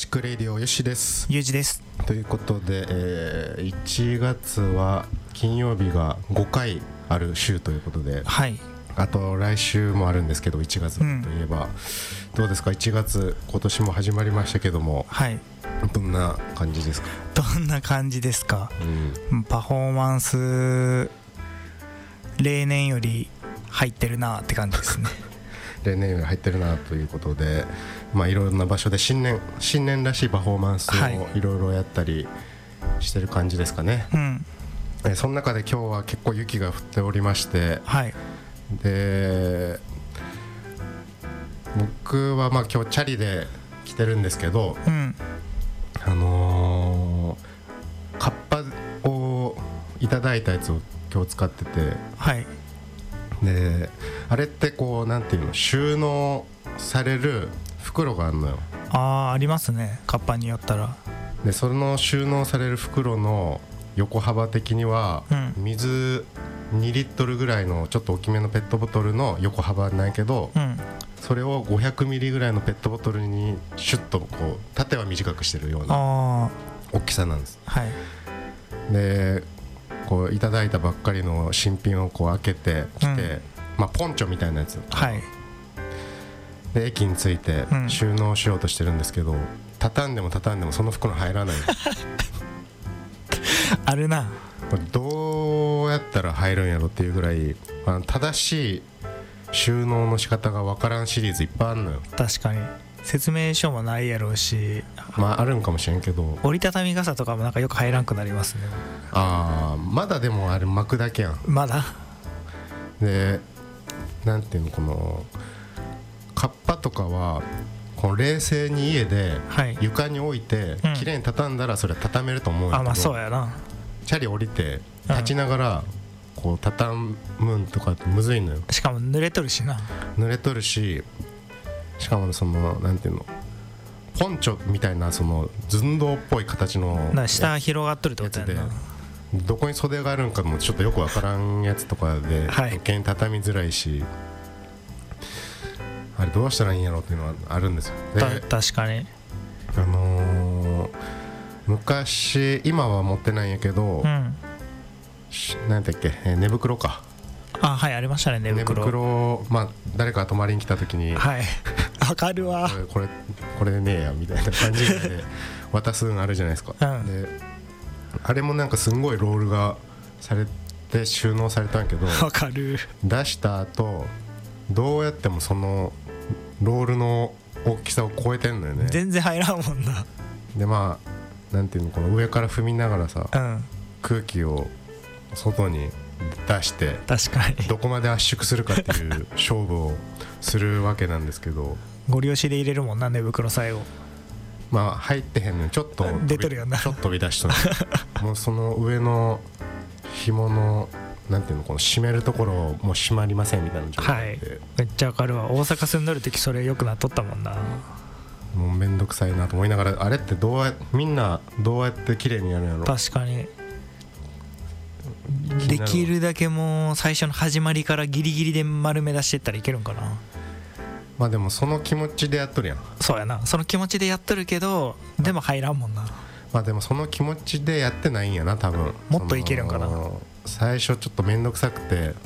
シックレイディオよしです。 ゆうじです。 ということで、1月は金曜日が5回ある週ということで、 はい、 あと来週もあるんですけど、1月といえば、どうですか1月、今年も始まりましたけども、 はい、 どんな感じですか？ どんな感じですか、パフォーマンス例年より入ってるなって感じですね例年より入ってるなということで、いろんな場所で新年らしいパフォーマンスをいろいろやったりしてる感じですかね、その中で今日は結構雪が降っておりまして、 はい、 で僕は今日チャリで来てるんですけど、カッパをいただいたやつを今日使ってて、 はい、 であれってこうなんていうの、収納される袋があるのよ。 ありますね、カッパによったら。 でその収納される袋の横幅的には、水2リットルぐらいのちょっと大きめのペットボトルの横幅ないけど、それを500ミリぐらいのペットボトルにシュッとこう縦は短くしてるような大きさなんです、 はい、 でこういただいたばっかりの新品をこう開けてきて、ポンチョみたいなやつ、 はい、 で駅に着いて収納しようとしてるんですけど、畳んでもその袋入らないあるな。 これどうやったら入るんやろっていうぐらい、正しい収納の仕方が分からんシリーズいっぱいあるのよ。 確かに説明書もないやろうし、 あるんかもしれんけど、 折りたたみ傘とかもなんかよく入らんくなりますね。 まだでもあれ巻くだけやん。 まだでなんていうの、このカッパとかはこの冷静に家で床に置いて綺麗に畳んだらそれは畳めると思うんやけど、 そうやな。 チャリ降りて立ちながらこう畳むんとかってむずいのよ。 しかも濡れとるしな。 濡れとるし、しかもそのなんていうの、ポンチョみたいなその寸胴っぽい形の下広がっとるってことやな。 どこに袖があるんかもちょっとよくわからんやつとかで余計に畳みづらいし、あれどうしたらいいんやろうっていうのはあるんですよ。 確かに昔、今は持ってないんやけど、なんだっけ、寝袋か。 はい、ありましたね、寝袋。 誰かが泊まりに来た時に、 はい、わかるわ、 これでねえやみたいな感じで渡すのあるじゃないですか、であれもなんかすんごいロールがされて収納されたんやけど、 わかる。 出した後どうやってもそのロールの大きさを超えてんのよね。 全然入らんもんな。でなんていうの、この上から踏みながらさ、空気を外に出して、 確かにどこまで圧縮するかっていう勝負をするわけなんですけど、 ご利用しで入れるもんな、寝袋最後。 入ってへんのにちょっと出とるよな。 ちょっと飛び出しとるもうその上の紐のなんていうの、この締めるところもう締まりませんみたいな状態で、 めっちゃわかるわ。大阪住んどる時それよくなっとったもんな。 もうめんどくさいなと思いながら、あれってみんなどうやって綺麗にやるんやろ。 確かにできるだけもう最初の始まりからギリギリで丸め出していったらいけるんかな。 でもその気持ちでやっとるやん。 そうやな、その気持ちでやっとるけど、でも入らんもんな。 でもその気持ちでやってないんやな多分。 もっといけるんかな。 最初ちょっとめんどくさくて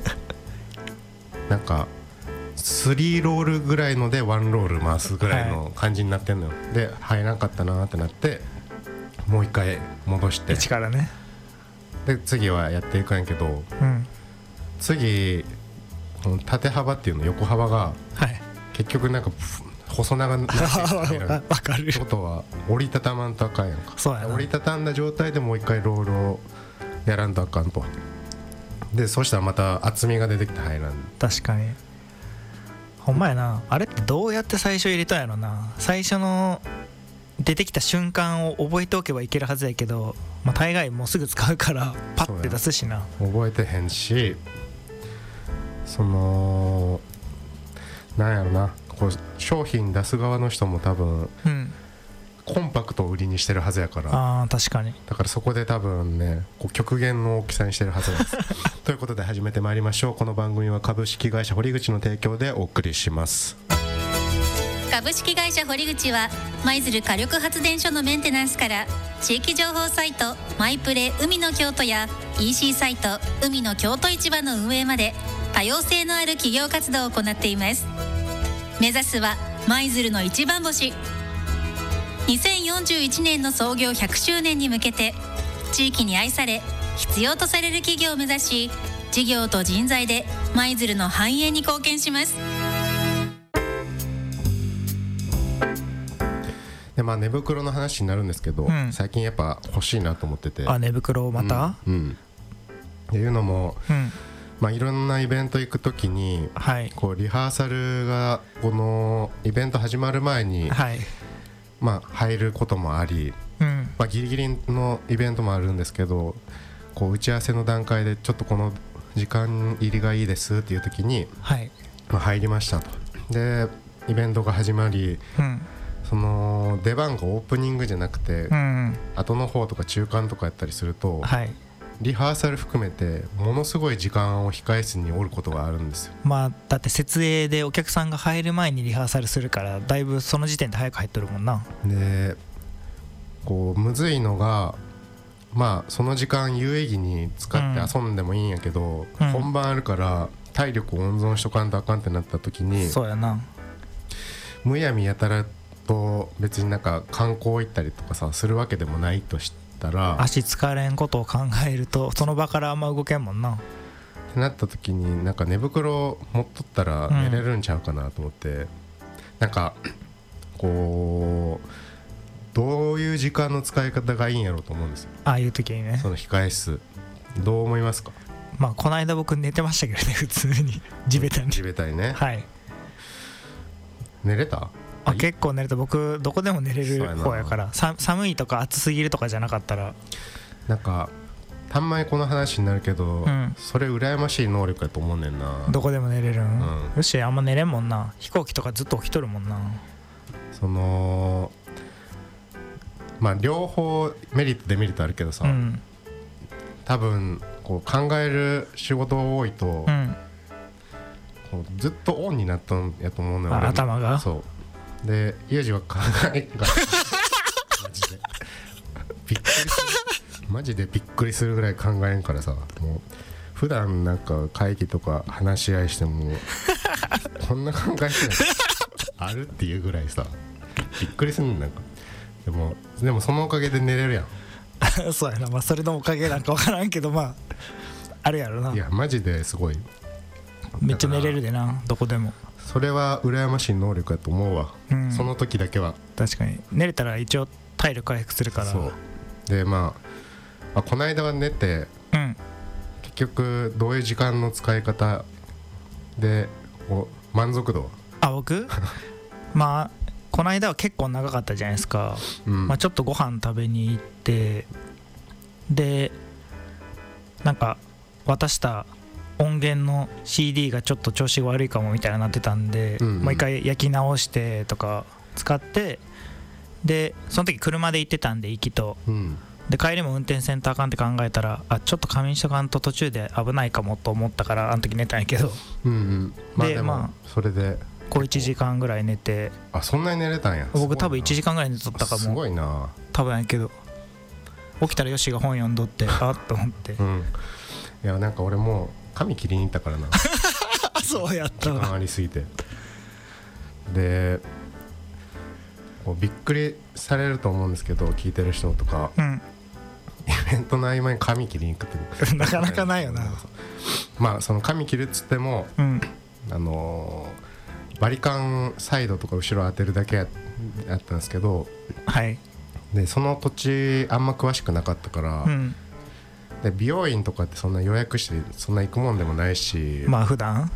なんか3ロールぐらいので1ロール回すぐらいの感じになってんのよ、で入らなかったなってなって、もう一回戻して一からね、 で次はやっていくんやけど、次縦幅っていうの、横幅が結局なんか細長なって入らない。 わかる。 ってことは折りたたまんとあかんやんか。 そうやな。 折りたたんだ状態でもう一回ロールをやらんとあかんと。でそうしたらまた厚みが出てきて入らん。 確かにほんまやな。あれってどうやって最初入れたんやろな。最初の出てきた瞬間を覚えておけばいけるはずやけど、大概もうすぐ使うからパッて出すしな。 覚えてへんし、そのなんやろな、こう商品出す側の人も多分、コンパクトを売りにしてるはずやから。 確かに。 だからそこで多分ね、こう極限の大きさにしてるはずですということで始めてまいりましょう。この番組は株式会社堀口の提供でお送りします。 株式会社堀口は舞鶴火力発電所のメンテナンスから地域情報サイトマイプレ海の京都や EC サイト海の京都市場の運営まで多様性のある企業活動を行っています。目指すは舞鶴の一番星。2041年の創業100周年に向けて地域に愛され必要とされる企業を目指し、事業と人材で舞鶴の繁栄に貢献します。 で寝袋の話になるんですけど、最近やっぱ欲しいなと思ってて。 寝袋また、 っていうのも、いろんなイベント行くときに、こうリハーサルがこのイベント始まる前に、入ることもあり、ギリギリのイベントもあるんですけど、こう打ち合わせの段階でちょっとこの時間入りがいいですっていう時に、入りましたと。でイベントが始まり、その出番がオープニングじゃなくて、後の方とか中間とかやったりすると、リハーサル含めてものすごい時間を控え室におることがあるんですよ。 だって設営でお客さんが入る前にリハーサルするから、だいぶその時点で早く入っとるもんな。 でこうむずいのが、その時間有意義に使って遊んでもいいんやけど、本番あるから体力を温存しとかんとあかんってなった時に、 そうやな、 むやみやたらと別になんか観光行ったりとかさするわけでもないとしたら、 足疲れんことを考えるとその場からあんま動けんもんなってなった時に、なんか寝袋持っとったら寝れるんちゃうかなと思って、なんかこうどういう時間の使い方がいいんやろうと思うんですよ。 ああいう時にね。 その控え室どう思いますか？ この間僕寝てましたけどね、普通に地べたに。 地べたにね。 はい。 寝れた？ 結構寝れた。僕どこでも寝れる方やから、寒いとか暑すぎるとかじゃなかったら。 なんかたんまにこの話になるけど、それ羨ましい能力やと思うねんな。 どこでも寝れるん、よし、あんま寝れんもんな。飛行機とかずっと起きとるもんな。 その両方メリットデメリットあるけどさ、多分こう考える仕事多いと、こうずっとオンになったんやと思うのよ。 頭が。 そうでユージは考えがマジでびっくりする。マジでびっくりするぐらい考えんからさ、もう普段なんか会議とか話し合いしてもこんな考えしてないあるっていうぐらいさ、びっくりするん。なんかでもそのおかげで寝れるやんそうやな。それのおかげなんか分からんけど、あるやろな。 いやマジですごい、 めっちゃ寝れるでな、どこでも。 それは羨ましい能力やと思うわ、その時だけは。 確かに寝れたら一応体力回復するから。 そうでこの間は寝て、結局どういう時間の使い方で満足度は僕この間は結構長かったじゃないですか、ちょっとご飯食べに行って、でなんか渡した音源の CD がちょっと調子が悪いかもみたいになってたんで、もう一回焼き直してとか使って、でその時車で行ってたんで行きと、で帰りも運転せんとあかんって考えたら、ちょっと仮眠しとかんと途中で危ないかもと思ったから、あの時寝たんやけど、 でそれでこう1時間ぐらい寝て。 そんなに寝れたんや。 僕多分1時間ぐらい寝とったかも。 すごいな。 多分やけど起きたらヨシが本読んどってあっと思って、 いやなんか俺もう髪切りに行ったからなそうやったわ。 時間ありすぎて。でこうびっくりされると思うんですけど、聞いてる人とか、イベントの合間に髪切りに行くってなかなかないよな。 その髪切るっつっても、バリカンサイドとか後ろ当てるだけやったんですけど、でその土地あんま詳しくなかったから、で美容院とかってそんな予約してそんな行くもんでもないし、 普段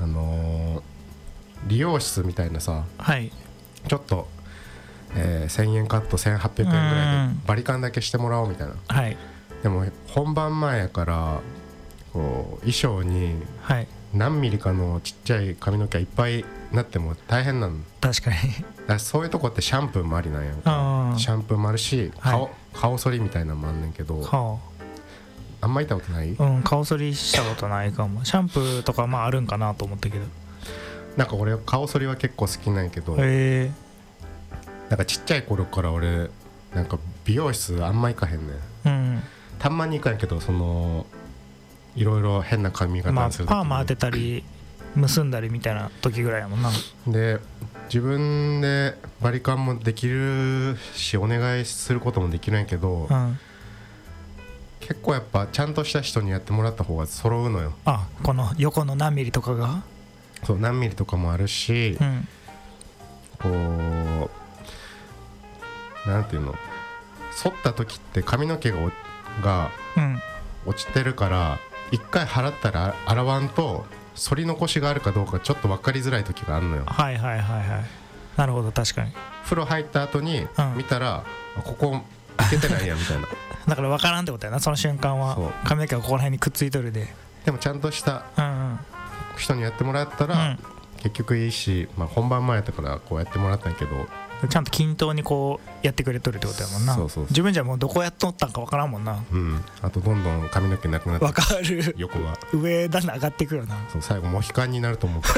理容室みたいなさ、ちょっと、1000円カット1800円ぐらいでバリカンだけしてもらおうみたいな、でも本番前やからこう衣装に何ミリかのちっちゃい髪の毛がいっぱいなっても大変なの。 確かに。 そういうとこってシャンプーもありなんやんか。シャンプーもあるし、顔剃りみたいなのもあんねんけど、あんま行ったことない？ 顔剃りしたことないかも。シャンプーとかあるんかなと思ったけど、 なんか俺顔剃りは結構好きなんやけど、 なんかちっちゃい頃から俺なんか美容室あんま行かへんねん、 うん、 たまに行かんけど、そのいろいろ変な髪型にする時に、 パーマ当てたり結んだりみたいな時ぐらいやもんな。 で自分でバリカンもできるしお願いすることもできるんやけど、 うん、 結構やっぱちゃんとした人にやってもらった方が揃うのよ。 あ、この横の何ミリとかが、 そう何ミリとかもあるし、 うん、 こうなんていうの、剃った時って髪の毛が落ちてるから一回払ったら洗わんと反り残しがあるかどうかちょっと分かりづらい時があるのよ。 はいはいはいはい、なるほど、確かに。 風呂入った後に見たら、ここいけてないやみたいなだから分からんってことやな、その瞬間は。髪の毛がここら辺にくっついとるで。 でもちゃんとした人にやってもらったら、 うん、 結局いいし、まあ、本番前やったからこうやってもらったんやけど、 ちゃんと均等にこうやってくれとるってことやもんな。 そうそうそう、 自分じゃもうどこやっとったんか分からんもんな。 うん、あとどんどん髪の毛なくなって、 分かる、 横が上だんだん上がっていくよな。 そう、最後モヒカンになると思う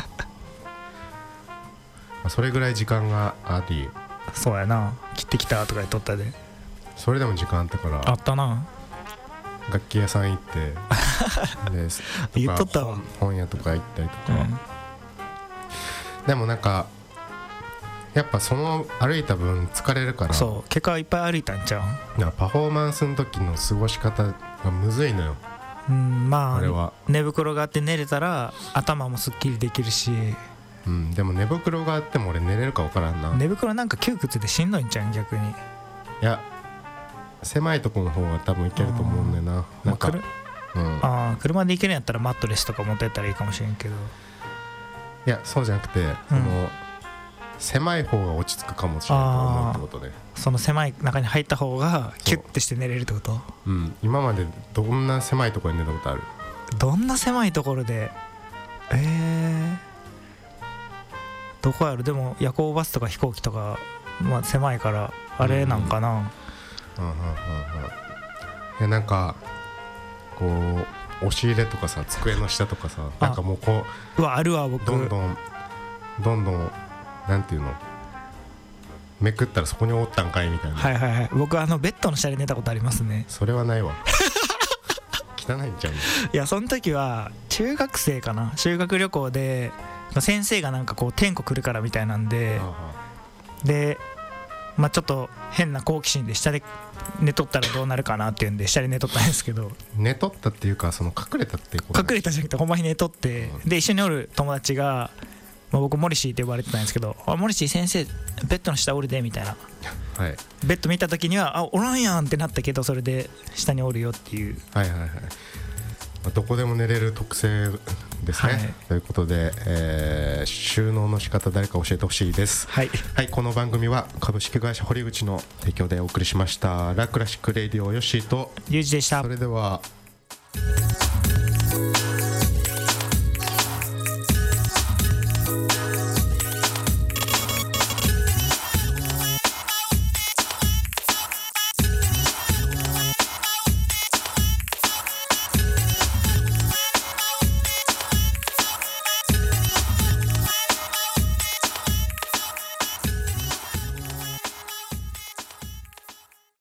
それぐらい時間があり、 そうやな、切ってきたとか言っとったで。 それでも時間あったからあったな、 楽器屋さん行ってで言っとったわ、 本屋とか行ったりとか、 うん、 でもなんかやっぱその歩いた分疲れるから、 そう結果いっぱい歩いたんちゃう。 なんかパフォーマンスの時の過ごし方がむずいのよ、 うん、まああれは。 寝袋があって寝れたら頭もすっきりできるし、 うん、でも寝袋があっても俺寝れるか分からんな。 寝袋なんか窮屈でしんどいんちゃうん逆に。 いや狭いところの方が多分いけると思うんだよな。なんか、うん、 あ、車で行けるんやったらマットレスとか持ってったらいいかもしれんけど、 いやそうじゃなくて、その狭い方が落ち着くかもしれないと思うってことで、 その狭い中に入った方がキュッてして寝れるってこと。 うん、今までどんな狭いところに寝たことある？ どんな狭いところで、どこやろ。でも夜行バスとか飛行機とか、まあ、狭いからあれなんかな。 いやなんかこう押し入れとかさ、机の下とかさ、なんかもうこうわ、あるわ僕。 どんどんなんていうの、めくったらそこにおったんかいみたいな。 はいはいはい、僕ベッドの下で寝たことありますね。 それはないわ汚いんちゃうの？ いやその時は中学生かな、修学旅行で先生がなんかこう点呼来るからみたいなんで、でまあちょっと変な好奇心で下で寝とったらどうなるかなっていうんで下で寝とったんですけど、 寝とったっていうか、その隠れたっていうこと、 隠れたじゃなくてほんまに寝とって、で一緒におる友達が、まあ、僕モリシーって呼ばれてたんですけど、あ、モリシー先生ベッドの下おるでみたいな、 はい、 ベッド見た時にはおらんやんってなったけど、それで下におるよっていう。 はいはいはい、どこでも寝れる特性ですね、はい、ということで、収納の仕方誰か教えてほしいです。 はい、 はい、この番組は株式会社堀口の提供でお送りしました。ラクラシックレディオヨッシーとユージでした。 それでは。